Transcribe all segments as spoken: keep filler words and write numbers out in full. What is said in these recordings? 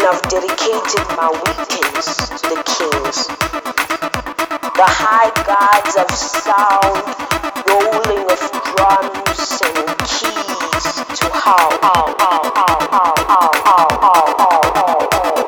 and I've dedicated my weekends to the kings, the high gods of sound, rolling of drums and keys to how, how, how, how, how, how, how, how, how, how.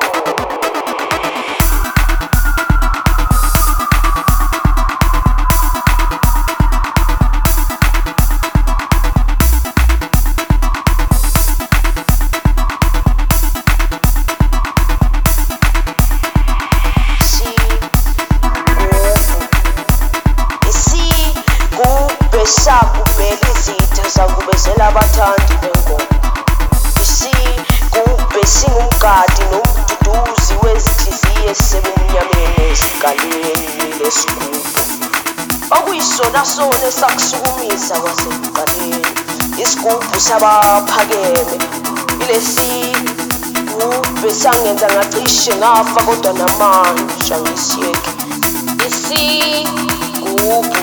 Sakubhela izitha sakubezela abathandi bengoma. Isigubhe singumgadi nomduduzi wezinhliziyo esebumnyameni esigaleni lesigubhu, okuyisona sona esakusukumisa kwasekuqaleni. Isigubhu sabaphakeme, ilesigubhe sangenza ngacishe ngafa kodwa namandla ngisiyeke. Isigubhu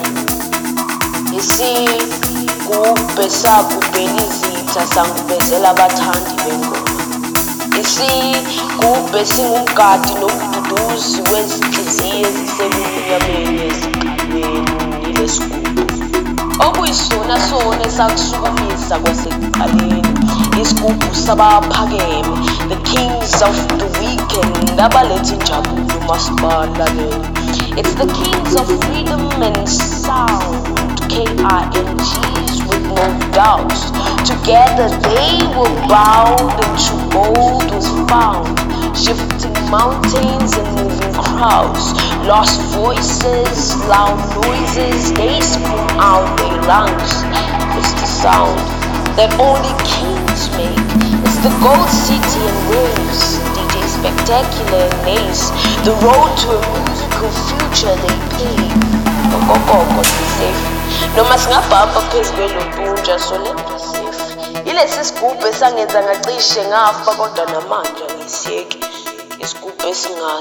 Isigubhe sakubhela izitha sangubezela abathandi bengoma. Isigubhe singumgadi nomduduzi wezinhliziyo ezisebumnyameni esigaleni lesigubhu, okuyisona sona esakusukumisa kwasekuqaleni. Isigubhu sabaphakeme, the kings of the weekend, abaletha injabulo masibalalele. It's the kings of freedom and sound, K I N Gs with no doubts. Together they were bound into gold was found, shifting mountains and moving crowds. Lost voices, loud noises, they scream out their lungs. It's the sound that only kings make. It's the gold city and waves, D J Spectacular and Ace, the road to a musical future they pave. Okokoko safe. Noma singabhabha phezu kwelobunja solemba safe. Ilesi sigubhu esangenza ngacishe ngafa kodwa namanje ngisiyeke. Isigubhu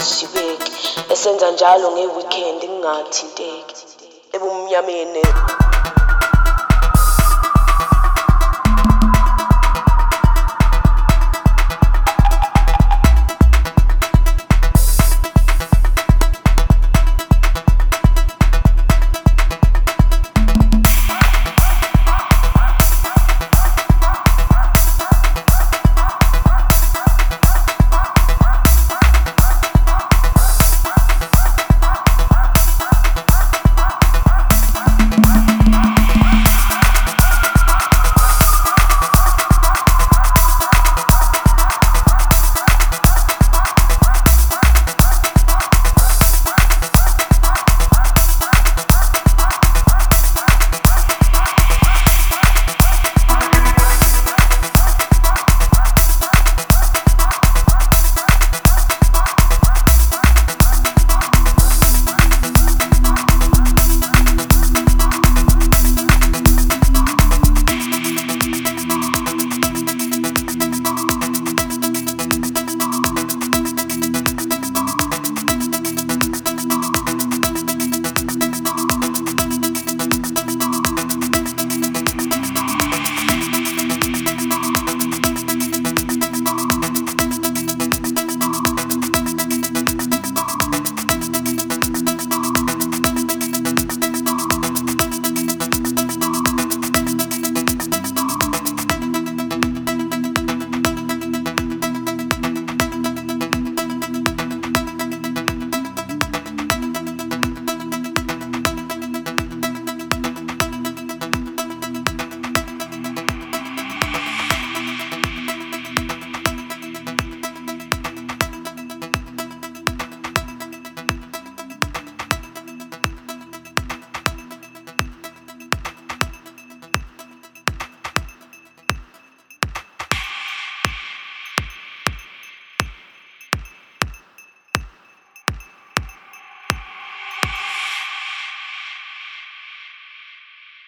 esingashibeki, esenza njalo ngeweekend ngingathinteki ebumnyameni.